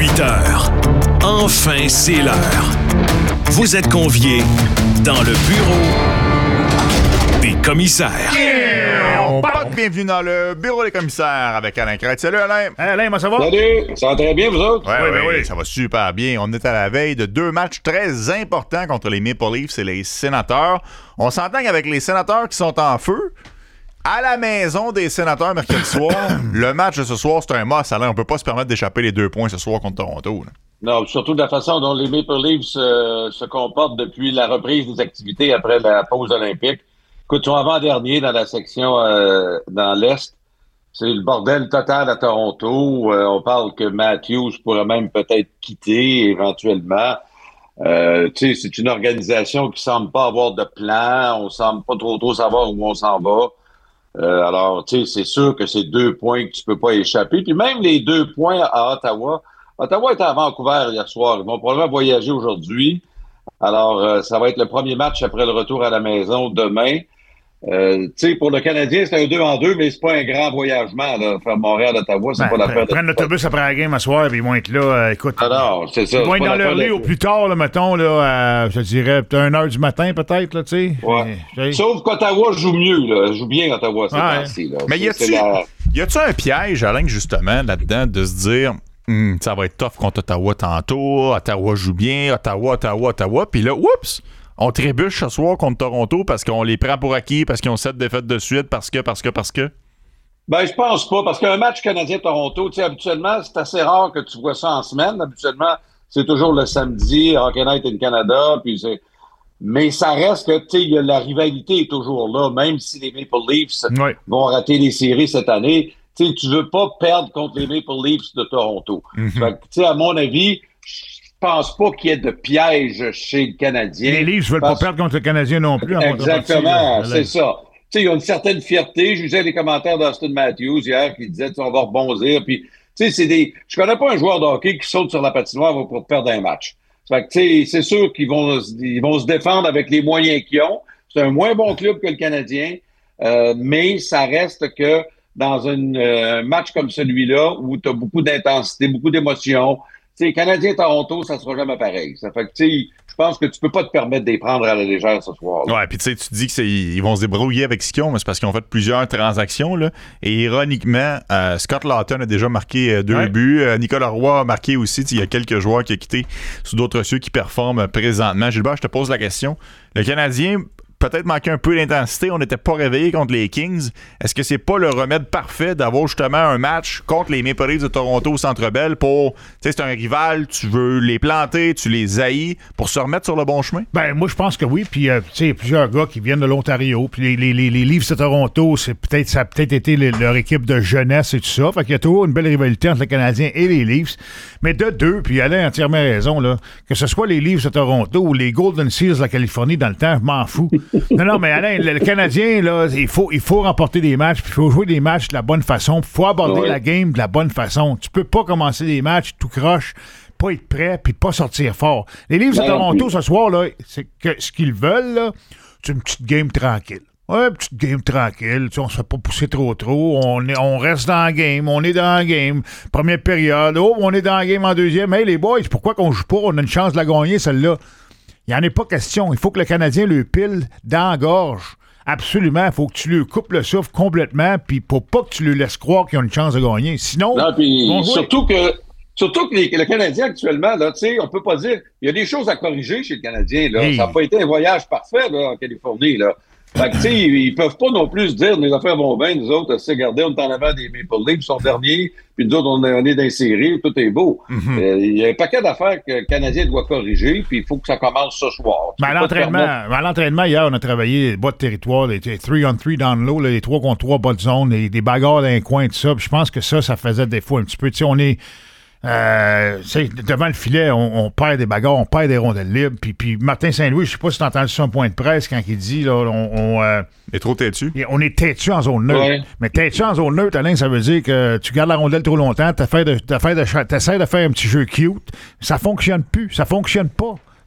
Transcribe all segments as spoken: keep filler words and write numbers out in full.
huit heures. Enfin, c'est l'heure. Vous êtes conviés dans le bureau des commissaires. Yeah! On part. Bienvenue dans le bureau des commissaires avec Alain Crête. Salut Alain. Hey Alain, moi ça va? Salut, ça va très bien vous autres? Ouais, Oui, oui, oui, oui, oui. ça va super bien. On est à la veille de deux matchs très importants contre les Maple Leafs et les Sénateurs. On s'entend qu'avec les Sénateurs qui sont en feu, à la maison des Sénateurs mercredi soir, le match de ce soir, c'est un must. Alain, on peut pas se permettre d'échapper les deux points ce soir contre Toronto. Là. Non, surtout de la façon dont les Maple Leafs euh, se comportent depuis la reprise des activités après la pause olympique. Écoute, ils sont avant-dernier dans la section euh, dans l'Est. C'est le bordel total à Toronto. Euh, on parle que Matthews pourrait même peut-être quitter éventuellement. Euh, tu sais, c'est une organisation qui semble pas avoir de plan. On semble pas trop trop savoir où on s'en va. Euh, alors, tu sais, c'est sûr que c'est deux points que tu peux pas échapper. Puis même les deux points à Ottawa. Ottawa était à Vancouver hier soir. Ils vont probablement voyager aujourd'hui. Alors, euh, ça va être le premier match après le retour à la maison demain. Euh, tu sais, pour le Canadien, c'est un deux en deux, mais c'est pas un grand voyagement, là. Faire Montréal-Ottawa, c'est Ben, pas l'affaire de... prennent l'autobus après la game à soir, puis ils vont être là. Euh, écoute, Alors, c'est ça. ils vont c'est être pas dans leur l'affaire lit de- au plus tard, là, mettons, là, à, je dirais, peut-être une heure du matin, peut-être, là, tu sais. Ouais. Mais, Sauf qu'Ottawa joue mieux, là. Joue bien, Ottawa, ces Ouais. temps-ci, là. Mais C'est- y a-tu c'est la- y a-tu un piège, Alain, justement, là-dedans, de se dire Hum, ça va être tough contre Ottawa tantôt, Ottawa joue bien, Ottawa, Ottawa, Ottawa, puis là, oups! On trébuche ce soir contre Toronto parce qu'on les prend pour acquis, parce qu'ils ont sept défaites de suite, parce que, parce que, parce que. Ben, je pense pas, parce qu'un match Canadien-Toronto, tu sais, habituellement, c'est assez rare que tu vois ça en semaine. Habituellement, c'est toujours le samedi, Hockey Night in Canada, puis c'est... Mais ça reste que, tu sais, y a- la rivalité est toujours là, même si les Maple Leafs Ouais. vont rater les séries cette année. Tu sais, tu veux pas perdre contre les Maple Leafs de Toronto. Mhm. Fait que, tu sais, à mon avis, je pense pas qu'il y ait de piège chez le Canadien. Les Leafs veulent Parce- pas perdre contre le Canadien non plus. en Exactement, contrepartie, là. c'est ça. Tu sais, il y a une certaine fierté. Je lisais les commentaires d'Austin Matthews hier qui disait, tu sais, on va rebondir. Puis, tu sais, c'est des. Je connais pas un joueur de hockey qui saute sur la patinoire pour perdre un match. Fait que, tu sais, c'est sûr qu'ils vont, ils vont se défendre avec les moyens qu'ils ont. C'est un moins bon club que le Canadien, euh, mais ça reste que dans un euh, match comme celui-là où tu as beaucoup d'intensité, beaucoup d'émotions. Tu sais, Canadien-Toronto, ça sera jamais pareil. Ça fait que, tu sais, je pense que tu peux pas te permettre de les prendre à la légère ce soir. Ouais, puis tu sais, tu dis qu'ils vont se débrouiller avec ce qu'ils ont, mais c'est parce qu'ils ont fait plusieurs transactions, là. Et ironiquement, euh, Scott Laughton a déjà marqué euh, deux Ouais. buts. Euh, Nicolas Roy a marqué aussi. Il y a quelques joueurs qui ont quitté sous d'autres cieux qui performent euh, présentement. Gilbert, je te pose la question. Le Canadien peut-être manqué un peu d'intensité. On n'était pas réveillé contre les Kings. Est-ce que c'est pas le remède parfait d'avoir justement un match contre les Maple Leafs de Toronto au Centre Bell pour, tu sais, c'est un rival, tu veux les planter, tu les haïs pour se remettre sur le bon chemin? Ben, moi, je pense que oui. Puis, euh, tu sais, il y a plusieurs gars qui viennent de l'Ontario. Puis, les, les, les, les Leafs de Toronto, c'est peut-être, ça a peut-être été les- leur équipe de jeunesse et tout ça. Fait qu'il y a toujours une belle rivalité entre les Canadiens et les Leafs. Mais de deux, puis Alain a entièrement raison, là, que ce soit les Leafs de Toronto ou les Golden Seals de la Californie dans le temps, je m'en fous. non, non, mais Alain, le, le Canadien, là, il faut, il faut remporter des matchs, puis il faut jouer des matchs de la bonne façon. Il faut aborder Ouais. la game de la bonne façon. Tu peux pas commencer des matchs tout croche, pas être prêt, puis pas sortir fort. Les Leafs de Ben, Toronto, puis- ce soir, là, c'est que ce qu'ils veulent, là, c'est une petite game tranquille. Ouais, une petite game tranquille. Tu sais, on se fait pas pousser trop trop. On, est, on reste dans la game. On est dans la game. Première période. Oh, on est dans la game en deuxième. Hey, les boys, pourquoi qu'on joue pas? On a une chance de la gagner, celle-là. Il n'y en est pas question. Il faut que le Canadien le pile dans la gorge. Absolument. Il faut que tu lui coupes le souffle complètement, puis pour pas que tu lui laisses croire qu'ils ont une chance de gagner. Sinon, Non, puis ils vont jouer. surtout que surtout que les- le Canadien actuellement, là, tu sais, on peut pas dire. Il y a des choses à corriger chez le Canadien. Là. Hey. Ça n'a pas été un voyage parfait là, en Californie. Là. Fait que, tu sais, ils, ils peuvent pas non plus se dire les affaires vont bien, nous autres, c'est regardez, on est en avant des Maple Leafs, ils sont derniers, puis nous autres, on est, on est dans les séries, tout est beau. Mhm. Euh, Il y a un paquet d'affaires que le Canadien doit corriger, puis il faut que ça commence ce soir. Tu Mais à peux pas te l'entraînement, permettre- à l'entraînement, hier, on a travaillé les bas de territoire, les three on three down low, là, les trois contre trois bas de zone, les, des bagarres dans les coins, tout ça. Puis je pense que ça, ça faisait des fois un petit peu. Tu sais, on est. Euh, tu sais, devant le filet, on, on perd des bagarres, on perd des rondelles libres. Puis, puis Martin Saint-Louis, je sais pas si tu as entendu son point de presse quand il dit, là, on, on, euh, Et trop têtu. on est têtu en zone neutre. Ouais. Mais têtu en zone neutre, Alain, ça veut dire que tu gardes la rondelle trop longtemps, t'essaies de, t'essaies de, t'essaies de faire un petit jeu cute. Ça fonctionne plus. Ça fonctionne pas.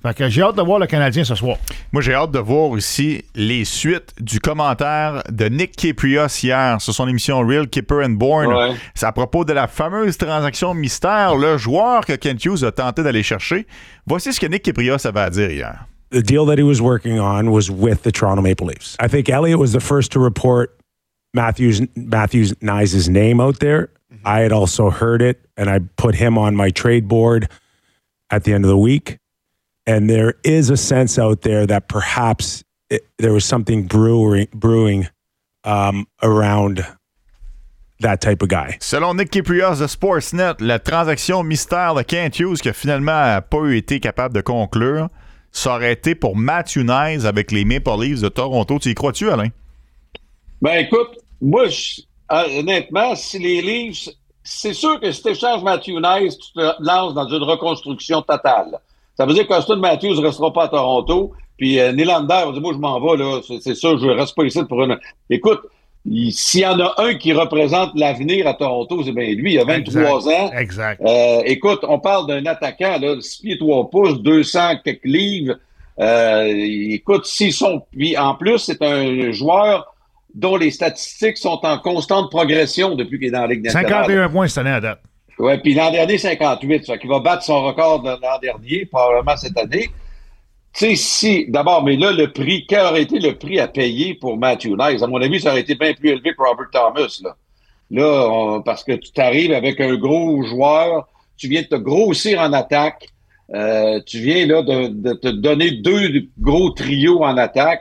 Fait que j'ai hâte de voir le Canadien ce soir. Moi, j'ai hâte de voir aussi les suites du commentaire de Nick Kyprios hier sur son émission Real Kipper and Born. Ouais. C'est à propos de la fameuse transaction mystère, le joueur que Kent Hughes a tenté d'aller chercher. Voici ce que Nick Kyprios avait à dire hier. The deal that he was working on was with the Toronto Maple Leafs. I think Elliott was the first to report Matthews Matthews Nyes' name out there. Mm-hmm. I had also heard it, and I put him on my trade board at the end of the week. And there is a sense out there that perhaps it, there was something brewing, brewing um, around that type of guy. Selon Nick Kyprios de Sportsnet, la transaction mystère de Kent Hughes qui a finalement pas été capable de conclure, ça aurait été pour Matthew Nyes avec les Maple Leafs de Toronto. Tu y crois-tu, Alain? Ben écoute, moi, je, honnêtement, si les Leafs, c'est sûr que si tu échanges Matthew Nyes, tu te lances dans une reconstruction totale. Ça veut dire qu'Auston Matthews ne restera pas à Toronto, puis euh, Nylander va dire, moi, je m'en vais, là, c'est, c'est sûr, je ne reste pas ici pour une... Écoute, il, s'il y en a un qui représente l'avenir à Toronto, c'est bien lui, il a vingt-trois exact, ans. Exact. Euh, écoute, on parle d'un attaquant, là, six pieds trois pouces, deux cents quelques livres. Euh, écoute, s'ils sont... Puis en plus, c'est un joueur dont les statistiques sont en constante progression depuis qu'il est dans la Ligue nationale. cinquante et un points cette année à date. Oui, puis l'an dernier, cinquante-huit. Ça fait qu'il va battre son record de l'an dernier, probablement cette année. Tu sais, si, d'abord, mais là, le prix, quel aurait été le prix à payer pour Matthew Nyes? À mon avis, ça aurait été bien plus élevé que Robert Thomas, là. Là, on, parce que tu t'arrives avec un gros joueur, tu viens de te grossir en attaque, euh, tu viens, là, de, de te donner deux gros trios en attaque.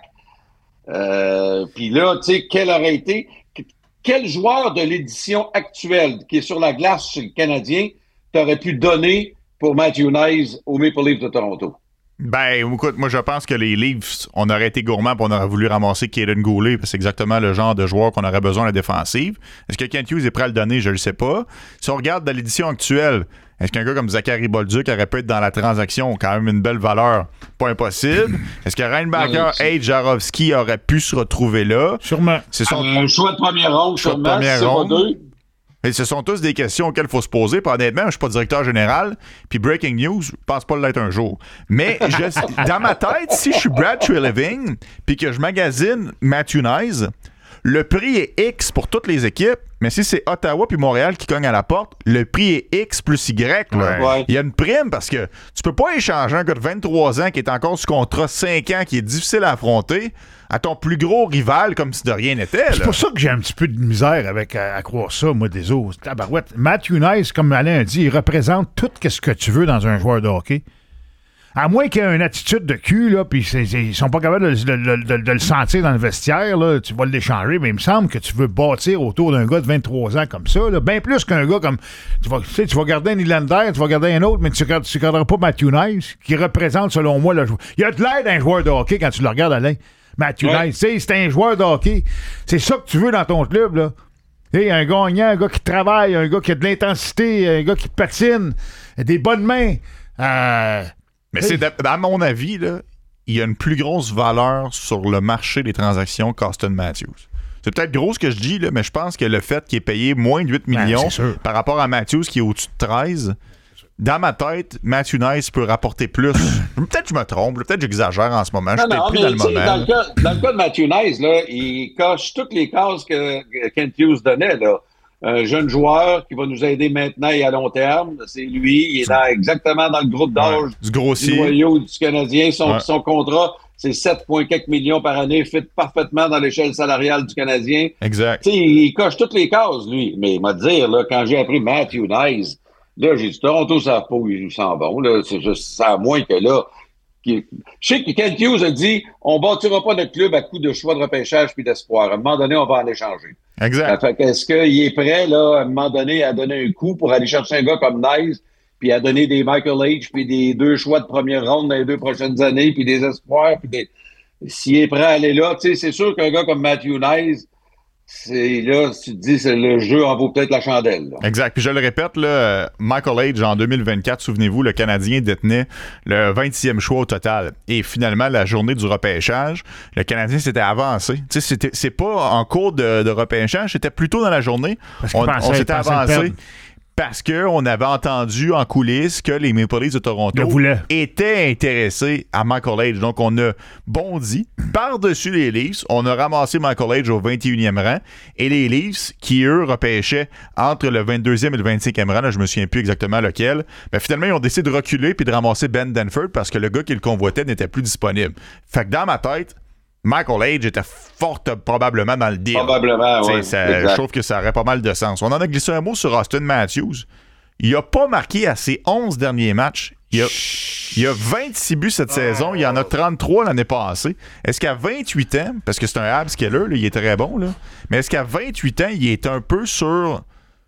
Euh, puis là, tu sais, quel aurait été... Quel joueur de l'édition actuelle qui est sur la glace chez le Canadien t'aurais pu donner pour Matthew Nyes aux Maple Leafs de Toronto? Ben, écoute, moi, je pense que les Leafs, on aurait été gourmands et on aurait voulu ramasser Caden Goulet, parce que c'est exactement le genre de joueur qu'on aurait besoin à la défensive. Est-ce que Kent Hughes est prêt à le donner? Je ne le sais pas. Si on regarde dans l'édition actuelle, est-ce qu'un gars comme Zachary Bolduc aurait pu être dans la transaction? Quand même une belle valeur. Pas impossible. Est-ce que Reinbacher et Jarowski auraient pu se retrouver là? Sûrement. C'est son... Un choix de première ronde, choix de sûrement, première si ronde. c'est pas deux. Et ce sont tous des questions auxquelles il faut se poser. Puis honnêtement, je ne suis pas directeur général. Puis breaking news, je pense pas l'être un jour. Mais je, dans ma tête, si je suis Brad Treliving puis que je magasine Matthew Nyes, le prix est X pour toutes les équipes. Mais si c'est Ottawa puis Montréal qui cognent à la porte, le prix est X plus Y. Là. Ouais. Il y a une prime parce que tu peux pas échanger un gars de vingt-trois ans qui est encore sous contrat cinq ans, qui est difficile à affronter, à ton plus gros rival comme si de rien n'était. C'est pour ça que j'ai un petit peu de misère avec à, à croire ça, moi, des autres. Tabarouette. Matthew Nyes, comme Alain a dit, il représente tout ce que tu veux dans un joueur de hockey. À moins qu'il ait une attitude de cul, là, puis ils sont pas capables de, de, de, de le sentir dans le vestiaire, là, tu vas l'échanger, mais il me semble que tu veux bâtir autour d'un gars de vingt-trois ans comme ça, là, bien plus qu'un gars comme... Tu vas, tu sais, tu vas garder un Nylander, tu vas garder un autre, mais tu ne garderas pas Matthew Nyes, qui représente, selon moi, le joueur. Il a de l'air d'un joueur de hockey quand tu le regardes, Alain. Matthew ouais. Nyes, tu sais, c'est un joueur de hockey. C'est ça que tu veux dans ton club, là. Hey, un gagnant, un gars qui travaille, un gars qui a de l'intensité, un gars qui patine, des bonnes mains. Euh... Mais c'est, à mon avis, là, il y a une plus grosse valeur sur le marché des transactions qu'Auston Matthews. C'est peut-être gros ce que je dis, là, mais je pense que le fait qu'il ait payé moins de huit millions ben, par rapport à Matthews qui est au-dessus de treize, dans ma tête, Matthew Nyes peut rapporter plus. Peut-être que je me trompe, peut-être que j'exagère en ce moment. Je suis peut-être plus dans le moment. Dans le, cas, dans le cas de Matthew Nyes, là, il coche toutes les cases que Kent Hughes donnait, là. Un jeune joueur qui va nous aider maintenant et à long terme. C'est lui. Il est dans, exactement dans le groupe d'âge ouais, du, grossier. du noyau du Canadien. Son, ouais. son contrat, c'est sept virgule quatre millions par année, fit parfaitement dans l'échelle salariale du Canadien. Exact. T'sais, il coche toutes les cases, lui. Mais il m'a dit, là, quand j'ai appris Matthew Nyes, là, j'ai dit, Toronto, ça va pas où il s'en vont. Là. C'est juste ça, à moins que là... Je sais que Kent Hughes a dit on bâtira pas notre club à coup de choix de repêchage puis d'espoir. À un moment donné, on va en échanger. Exact. Fait est-ce qu'il est prêt, là, à un moment donné, à donner un coup pour aller chercher un gars comme Nyes, puis à donner des Michael H, puis des deux choix de première ronde dans les deux prochaines années, puis des espoirs, puis des... S'il est prêt à aller là, tu sais, c'est sûr qu'un gars comme Matthew Nyes, c'est là, tu te dis, c'est le jeu en vaut peut-être la chandelle. Là. Exact. Puis je le répète, là, Michael H, en deux mille vingt-quatre, souvenez-vous, le Canadien détenait le vingtième choix au total. Et finalement, la journée du repêchage, le Canadien s'était avancé. Tu sais, c'est pas en cours de, de repêchage, c'était plutôt dans la journée. On, on s'était avancé. parce qu'on avait entendu en coulisses que les Maple Leafs de Toronto étaient intéressés à Michael Age. Donc, on a bondi par-dessus les Leafs. On a ramassé Michael Age au vingt et unième rang. Et les Leafs, qui, eux, repêchaient entre le vingt-deuxième et le vingt-cinquième rang, là, je me souviens plus exactement lequel, ben, finalement, ils ont décidé de reculer puis de ramasser Ben Danford parce que le gars qui le convoitait n'était plus disponible. Fait que dans ma tête, Michael Age était fort probablement dans le deal. Probablement, oui. Je trouve que ça aurait pas mal de sens. On en a glissé un mot sur Austin Matthews. Il n'a pas marqué à ses onze derniers matchs. Il a, il a vingt-six buts cette oh. saison. Il en a trente-trois l'année passée. Est-ce qu'à vingt-huit ans, parce que c'est un Habs Keller, là, il est très bon, là, mais est-ce qu'à vingt-huit ans, il est un peu sur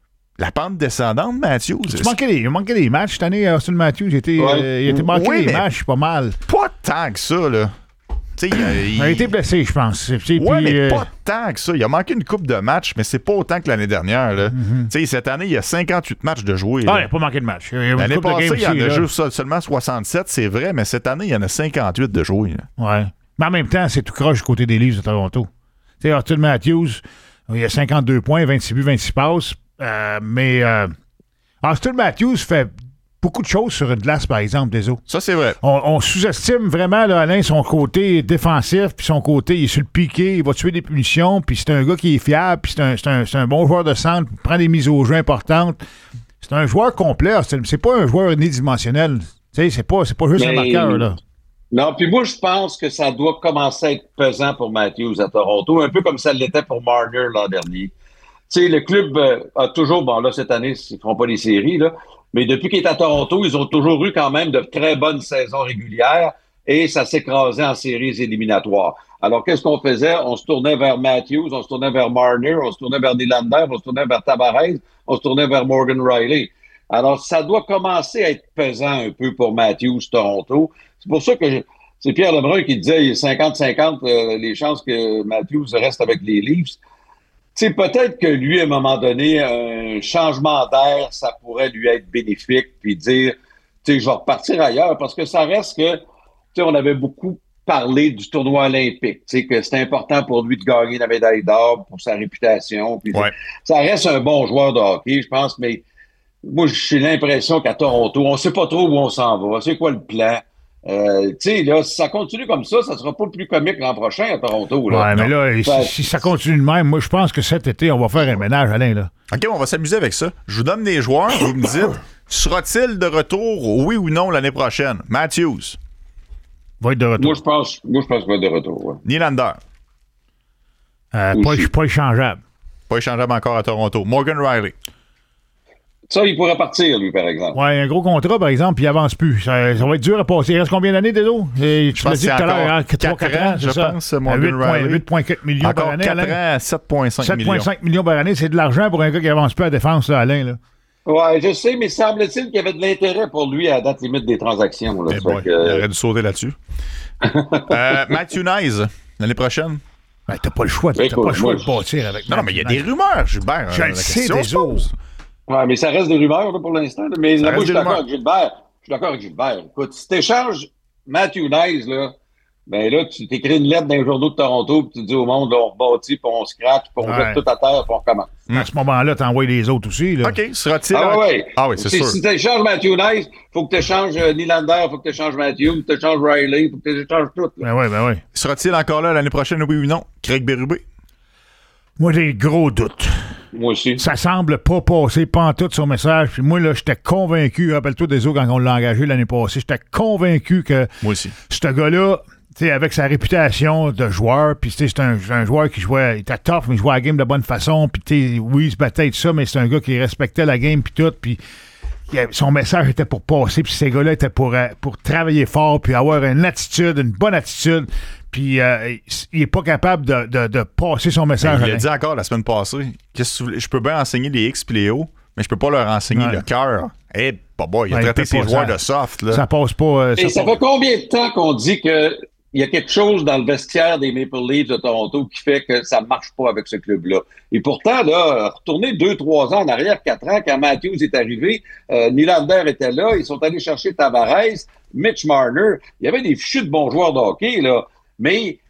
la pente descendante, Matthews? Il manquait, des, il manquait des matchs cette année, Austin Matthews. Il était, ouais. euh, il était manqué oui, des matchs pas mal. Pas tant que ça, là. Il a, il... il a été blessé, je pense. Oui, mais euh... pas tant que ça. Il a manqué une coupe de matchs, mais c'est pas autant que l'année dernière. Là. Mm-hmm. Cette année, il y a cinquante-huit matchs de jouer. Ah, il n'a pas manqué de matchs. L'année passée, il y en a juste seulement soixante-sept, c'est vrai, mais cette année, il y en a cinquante-huit de jouer. Oui. Mais en même temps, c'est tout croche du côté des Leafs de Toronto. Tu sais, Austin Matthews, il a cinquante-deux points, vingt-six buts, vingt-six passes. Euh, mais euh, Austin Matthews fait beaucoup de choses sur une glace, par exemple, des autres. Ça, c'est vrai. On, on sous-estime vraiment, là, Alain, son côté défensif, puis son côté, il est sur le piqué, il va tuer des punitions, puis c'est un gars qui est fiable, puis c'est un, c'est un, c'est un bon joueur de centre, il prend des mises au jeu importantes. C'est un joueur complet. C'est, c'est pas un joueur unidimensionnel. Tu sais, c'est pas, c'est pas juste Mais, un marqueur, là. Non, puis moi, je pense que ça doit commencer à être pesant pour Matthews à Toronto, un peu comme ça l'était pour Marner l'an dernier. Tu sais, le club euh, a toujours, bon là, cette année, ils ne feront pas les séries, là, mais depuis qu'il est à Toronto, ils ont toujours eu quand même de très bonnes saisons régulières et ça s'écrasait en séries éliminatoires. Alors, qu'est-ce qu'on faisait? On se tournait vers Matthews, on se tournait vers Marner, on se tournait vers Nylander, on se tournait vers Tavares, on se tournait vers Morgan Riley. Alors, ça doit commencer à être pesant un peu pour Matthews, Toronto. C'est pour ça que je, c'est Pierre Lebrun qui disait cinquante cinquante euh, les chances que Matthews reste avec les Leafs. Tu sais, peut-être que lui, à un moment donné, un changement d'air, ça pourrait lui être bénéfique, puis dire, tu sais, je vais repartir ailleurs, parce que ça reste que, tu sais, on avait beaucoup parlé du tournoi olympique, tu sais, que c'était important pour lui de gagner la médaille d'or pour sa réputation, puis ouais. Ça reste un bon joueur de hockey, je pense, mais moi, j'ai l'impression qu'à Toronto, on sait pas trop où on s'en va, c'est quoi le plan. Euh, tu sais, là, si ça continue comme ça, ça sera pas plus comique l'an prochain à Toronto. Là. Ouais, mais là, ça, si, si ça continue de même, moi, je pense que cet été, on va faire un ménage, Alain, là. OK, on va s'amuser avec ça. Je vous donne des joueurs, vous me dites, sera-t-il de retour, oui ou non, l'année prochaine? Matthews. Va être de retour. Moi, je pense, moi, je pense qu'il va être de retour, ouais. Nylander. Euh, pas, pas échangeable. Pas échangeable encore à Toronto. Morgan Riley. Ça, il pourrait partir, lui, par exemple. Oui, un gros contrat, par exemple, puis il avance plus. Ça, ça va être dur à passer. Il reste combien d'années, Dedo? Tu je pense que c'est encore quatre ans, je ça? pense, Morgan Riley. huit virgule quatre millions encore par année, quatre Alain. ans, sept virgule cinq millions. sept virgule cinq millions par année, c'est de l'argent pour un gars qui avance plus à la défense, là, Alain, là. Oui, je sais, mais semble-t-il qu'il y avait de l'intérêt pour lui à la date limite des transactions. Là, boy, que... Il aurait dû sauter là-dessus. euh, Matthew Nyes, l'année prochaine. Ben, t'as pas le choix, t'as Écoute, pas le choix moi, de bâtir avec Non, non mais il y a des rumeurs, Gilbert. Je le sais, des autres. Oui, mais ça reste des rumeurs là, pour l'instant. Là. Mais là, moi, je suis d'accord avec Gilbert. Je suis d'accord avec Gilbert. Écoute, si tu échanges Matthew Nyes, là, ben là, tu t'écris une lettre dans les journaux de Toronto, puis tu dis au monde, là, on rebâtit, puis on scratch, puis on ouais. jette tout à terre, puis on recommence. À ce moment-là, t'envoies les autres aussi. Là. OK, sera-t-il... Ah, ouais. ah oui, c'est si, sûr. Si tu échanges Matthew Nyes, il faut que tu échanges euh, Nylander, il faut que tu échanges Matthew, il faut que tu échanges Riley, il faut que tu échanges tout. Là. Ben oui, ben oui. Sera-t-il encore là l'année prochaine, oui ou non? Craig Berube? Moi, j'ai gros doutes. Moi aussi. Ça semble pas passer pantoute son message. Puis moi, là, j'étais convaincu, rappelle-toi des autres quand on l'a engagé l'année passée, j'étais convaincu que moi aussi. Ce gars-là, tu sais, avec sa réputation de joueur, puis c'est un, un joueur qui jouait, il était tough, mais il jouait à la game de bonne façon, puis tu sais, oui, il se battait et tout ça, mais c'est un gars qui respectait la game, puis tout, puis son message était pour passer, puis ces gars-là étaient pour, pour travailler fort, puis avoir une attitude, une bonne attitude. Puis euh, il n'est pas capable de, de, de passer son message. Il l'a dit encore la semaine passée. Qu'est-ce que tu voulais? Je peux bien enseigner les X et les O, mais je peux pas leur enseigner ouais. le cœur. Eh, hey, papa, il a ouais, traité ses joueurs ça, de soft. Là. Ça passe pas. Euh, et ça, ça fait combien de temps qu'on dit qu'il y a quelque chose dans le vestiaire des Maple Leafs de Toronto qui fait que ça ne marche pas avec ce club-là? Et pourtant, là, retourner deux, trois ans en arrière, quatre ans, quand Matthews est arrivé, euh, Nylander était là, ils sont allés chercher Tavares, Mitch Marner. Il y avait des fichus de bons joueurs de hockey, là. Mais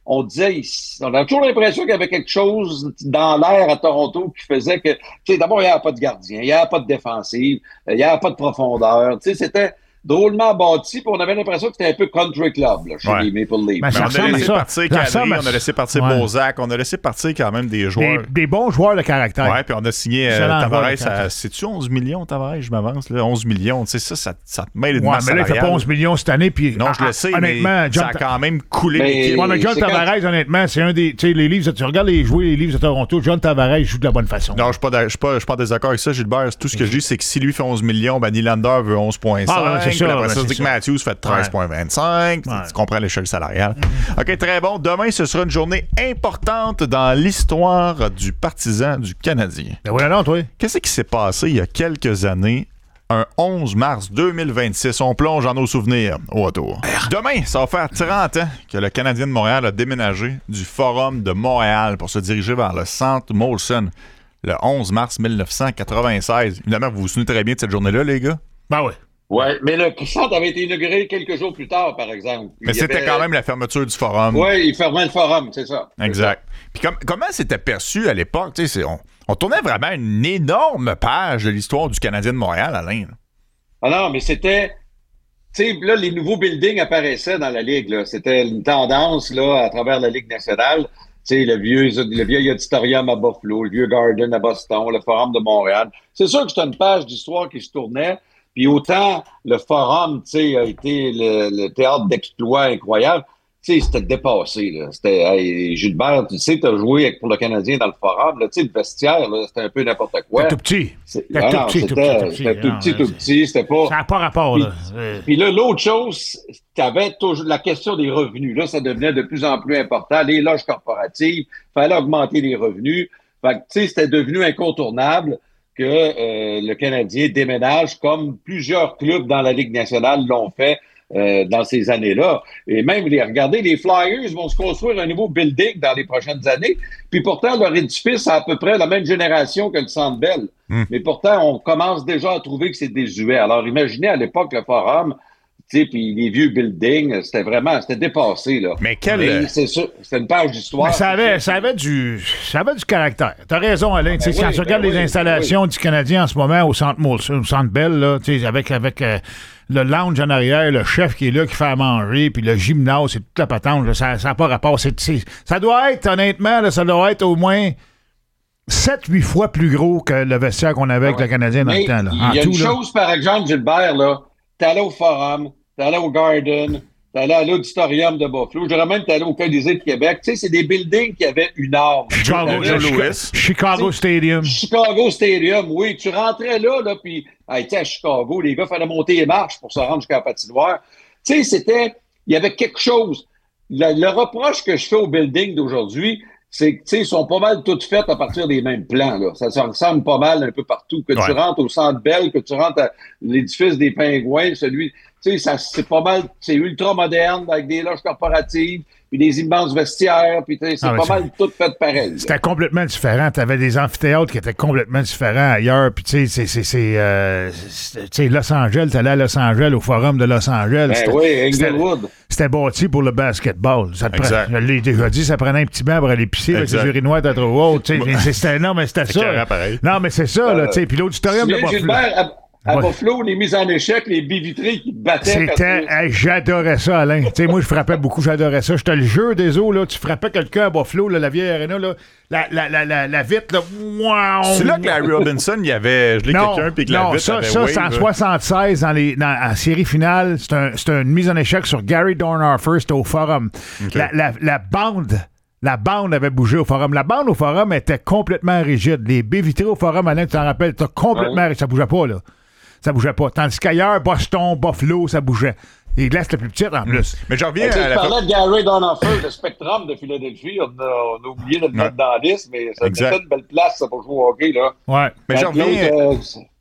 on disait, on a toujours l'impression qu'il y avait quelque chose dans l'air à Toronto qui faisait que, tu sais, d'abord, il n'y avait pas de gardien, il n'y avait pas de défensive, il n'y avait pas de profondeur. Tu sais, c'était drôlement bâti, puis on avait l'impression que c'était un peu country club là, chez ouais. les Maple Leafs. Ben, Mais on a laissé ça. partir Kadri, on a laissé partir ouais. Bozak, on a laissé partir quand même des joueurs. Des, des bons joueurs de caractère. Ouais, puis on a signé euh, Tavares à, c'est-tu onze millions, Tavares, je m'avance, là, onze millions, tu sais, ça, ça, ça te mêle une ouais, masse mais là, il fait pas onze millions cette année, puis non, je le sais, honnêtement, mais John ça a quand même coulé mais, l'équipe. Ouais, mais John Tavares, quand... honnêtement, c'est un des, tu sais, les Leafs, tu regardes les jouer les Leafs de Toronto, John Tavares joue de la bonne façon. Non, je suis pas, pas en désaccord avec ça, Gilbert, tout ce que je dis, c'est que si lui fait onze millions, ben Nylander veut onze virgule cinq, ah, c'est ça, après ça, Dick Matthews fait treize virgule vingt-cinq. Ouais. Tu comprends l'échelle salariale. Mm-hmm. OK, très bon. Demain, ce sera une journée importante dans l'histoire du partisan du Canadien. Ben oui, non, toi. Qu'est-ce qui s'est passé il y a quelques années, un onze mars deux mille vingt-six? On plonge dans nos souvenirs au retour. Demain, ça va faire trente ans que le Canadien de Montréal a déménagé du Forum de Montréal pour se diriger vers le centre Molson le onze mars mille neuf cent quatre-vingt-seize. Évidemment, vous vous souvenez très bien de cette journée-là, les gars? Ben oui. Oui, mais le centre avait été inauguré quelques jours plus tard, par exemple. Mais il c'était avait... quand même la fermeture du forum. Oui, il fermait le forum, c'est ça. Exact. Puis com- comment c'était perçu à l'époque? C'est, on, on tournait vraiment une énorme page de l'histoire du Canadien de Montréal, Alain. Là. Ah non, mais c'était... Tu sais, là, les nouveaux buildings apparaissaient dans la Ligue. Là. C'était une tendance là, à travers la Ligue nationale. Tu sais, le vieux, le vieil auditorium à Buffalo, le vieux Garden à Boston, le Forum de Montréal. C'est sûr que c'était une page d'histoire qui se tournait. Puis autant le Forum, tu sais, a été le, le théâtre d'exploits incroyable, tu sais, c'était dépassé, là. C'était, hey, Gilbert, tu sais, t'as joué pour le Canadien dans le Forum, là, tu sais, le vestiaire, là, c'était un peu n'importe quoi. C'était tout petit. C'était tout, petit, tout petit, C'était tout petit, tout petit, c'était pas... Ça n'a pas rapport, puis, là. Puis là, l'autre chose, t'avais toujours la question des revenus. Là, ça devenait de plus en plus important. Les loges corporatives, fallait augmenter les revenus. Fait que, tu sais, c'était devenu incontournable que euh, le Canadien déménage comme plusieurs clubs dans la Ligue nationale l'ont fait euh, dans ces années-là. Et même, les, regardez, les Flyers vont se construire un nouveau building dans les prochaines années. Puis pourtant, leur édifice a à peu près la même génération que le Centre Bell. Mm. Mais pourtant, on commence déjà à trouver que c'est désuet. Alors, imaginez à l'époque le Forum, tu sais, puis les vieux buildings, c'était vraiment, c'était dépassé, là. Mais quel... Mais c'est sûr, c'était une page d'histoire. Mais ça avait, ça avait du, ça avait du caractère. T'as raison, Alain. Ben oui, quand tu regardes ben les oui, installations oui. du Canadien en ce moment au Centre Molson, au Centre Bell, là, tu sais, avec, avec euh, le lounge en arrière, le chef qui est là, qui fait à manger, puis le gymnase, c'est toute la patente, là, ça n'a pas rapport. C'est, c'est, ça doit être, honnêtement, là, ça doit être au moins sept huit fois plus gros que le vestiaire qu'on avait avec ouais. le Canadien dans Mais le temps. Là. Il y a tout, une là. chose, par exemple, Gilbert, là, t'es allé au Forum, t'es allé au Garden, t'es allé à l'Auditorium de Buffalo, je dirais même t'es allé au Colisée de Québec. Tu sais, c'est des buildings qui avaient une arme. Chicago, Chicago, Chicago Stadium. Chicago Stadium, oui. Tu rentrais là, là, puis hey, tu sais, à Chicago, les gars, il fallait monter les marches pour se rendre jusqu'à la patinoire. Tu sais, c'était... Il y avait quelque chose. Le, le reproche que je fais au building d'aujourd'hui, c'est que, tu sais, ils sont pas mal toutes faites à partir des mêmes plans, là. Ça se ressemble pas mal un peu partout. Que ouais. tu rentres au Centre Bell, que tu rentres à l'édifice des Pingouins, celui... Tu sais, ça, c'est pas mal... C'est ultra moderne, avec des loges corporatives, puis des immenses vestiaires, puis c'est ah, pas c'est... mal tout fait pareil. C'était là. Complètement différent. T'avais des amphithéâtres qui étaient complètement différents ailleurs, puis tu sais, c'est... c'est, c'est euh, tu sais, Los Angeles, t'allais à Los Angeles, au Forum de Los Angeles. Ben c'était, oui, Inglewood. C'était, c'était bâti pour le basketball. Ça te prend, je l'ai déjà dit, ça prenait un petit bain pour aller pisser avec les urinoirs de trop haut. C'était, non, mais c'était c'est ça. Non, mais c'est ça, euh, là, tu sais. Puis l'auditorium de Buffalo. À ouais. Buffalo, les mises en échec, les baies vitrées qui battaient. C'était... Hey, j'adorais ça, Alain. Tu sais, moi, je frappais beaucoup, j'adorais ça. J'étais le jeu des eaux, là. Tu frappais quelqu'un à Buffalo, là, la vieille arena, là. La, la, la, la, la vitre, là. Wow. C'est là que Larry Robinson, il y avait gelé non, quelqu'un, puis que la non, vitre ça, avait ça, wave, c'est en soixante-seize, dans les, dans, en série finale. C'est, un, c'est une mise en échec sur Gary Dornhoefer, c'était au Forum. Okay. La, la, la bande... La bande avait bougé au Forum. La bande au Forum était complètement rigide. Les baies vitrées au Forum, Alain, tu t'en rappelles, c'était complètement... Ouais. Ça bougeait pas, là. Ça bougeait pas. Tandis qu'ailleurs, Boston, Buffalo, ça bougeait. Les glaces étaient plus petites en plus. Mmh. Mais j'en reviens à la... Tu parlais de Gary Dornhoefer, le Spectrum de Philadelphie. On a, on a oublié de le mettre ouais. dans la liste, mais ça était une belle place ça, pour jouer au hockey. Là. Ouais. Mais j'en reviens... Euh,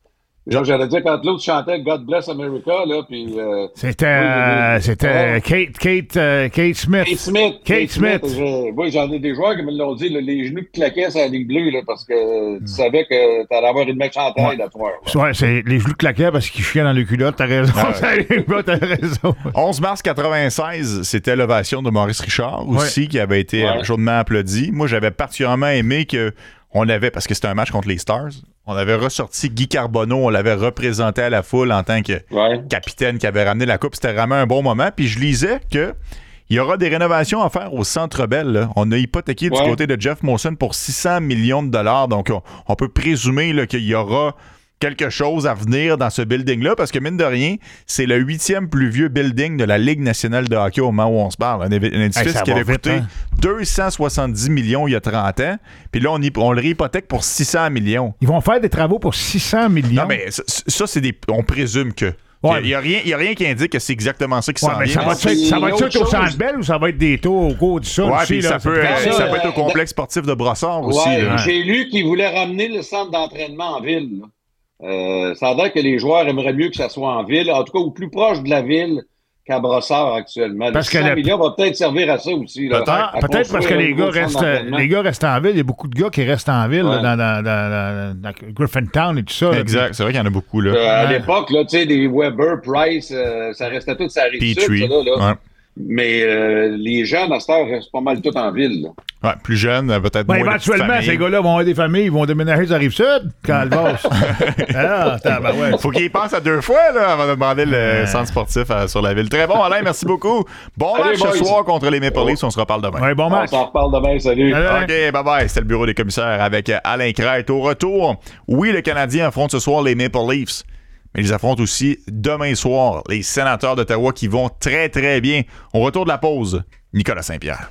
Genre, j'allais dire, quand l'autre chantait God Bless America, là, puis... Euh, c'était oui, oui, oui. c'était Ouais. Kate, Kate, euh, Kate Smith. Kate Smith. Kate Smith. Je- oui, j'en ai des joueurs qui me l'ont dit, là, les genoux qui claquaient sur la ligne bleue, là, parce que tu savais que t'allais avoir une méchante aide à toi. là. Ouais, c'est les genoux claquaient parce qu'ils chiaient dans le culotte, t'as raison. Ah ouais. T'as raison. onze mars quatre-vingt-seize, c'était l'ovation de Maurice Richard aussi, Ouais. qui avait été Ouais. chaudement applaudi. Moi, j'avais particulièrement aimé que on avait, parce que c'était un match contre les Stars, on avait ressorti Guy Carbonneau, on l'avait représenté à la foule en tant que Ouais. capitaine qui avait ramené la coupe. C'était vraiment un bon moment. Puis je lisais que il y aura des rénovations à faire au Centre Bell. Là. On a hypothéqué du Ouais. côté de Jeff Molson pour six cents millions de dollars. Donc, on, on peut présumer là, qu'il y aura quelque chose à venir dans ce building-là, parce que, mine de rien, c'est le huitième plus vieux building de la Ligue nationale de hockey au moment où on se parle. Un, évi- un édifice Hey, ça qui va avait vite, coûté hein? deux cent soixante-dix millions il y a trente ans. Puis là, on, y- on le réhypothèque pour six cents millions. Ils vont faire des travaux pour six cents millions. Non, mais ça, ça, c'est des... On présume que... Ouais. Il n'y a, rien- il y a rien qui indique que c'est exactement ça qui Ouais, s'en mais vient. ça va Non, être c'est ça va être autre ça au chose. Centre Bell ou ça va être des tours au cours du ça Ouais, aussi, puis là, ça, peut, très- euh, ça, ça peut être au euh, complexe sportif de Brossard aussi. Ouais, là. j'ai lu qu'ils voulaient ramener le centre d'entraînement en ville. là. Euh, ça a l'air que les joueurs aimeraient mieux que ça soit en ville, en tout cas au plus proche de la ville qu'à Brossard actuellement. Parce Le que cent le- millions va peut-être servir à ça aussi. là. Peut-être. Ah, À peut-être parce que construire les un gars, nouveau centre restent, d'entraînement. les gars restent en ville. Il y a beaucoup de gars qui restent en ville là, Ouais. dans, dans, dans, dans- dans Griffintown et tout ça. là. Exact. C'est vrai qu'il y en a beaucoup. Là. Euh, à Ouais. l'époque, là, tu sais, des Weber, Price, euh, ça restait tout ça rive sud, Petrie. ça, là, là. Ouais. Mais euh, les gens, à cette heure, restent pas mal tout en ville. là. Ouais, plus jeune, euh, peut-être Ben, moins de éventuellement, petites ces familles. gars-là vont avoir des familles, ils vont déménager sur la Rive-Sud quand le boss. Ah, tabarouette. Faut qu'ils pensent à deux fois là, avant de demander le centre sportif à- sur la ville. Très bon, Alain, merci beaucoup. Bon Allez, match ce boys. soir contre les Maple Leafs. On se reparle demain. Ouais, bon On match. s'en reparle demain, salut. Allez. OK, bye-bye. C'était le bureau des commissaires avec euh, Alain Crête. Au retour, oui, le Canadien affronte ce soir les Maple Leafs, mais ils affrontent aussi demain soir les Sénateurs d'Ottawa qui vont très, très bien. Au retour de la pause, Nicolas Saint-Pierre.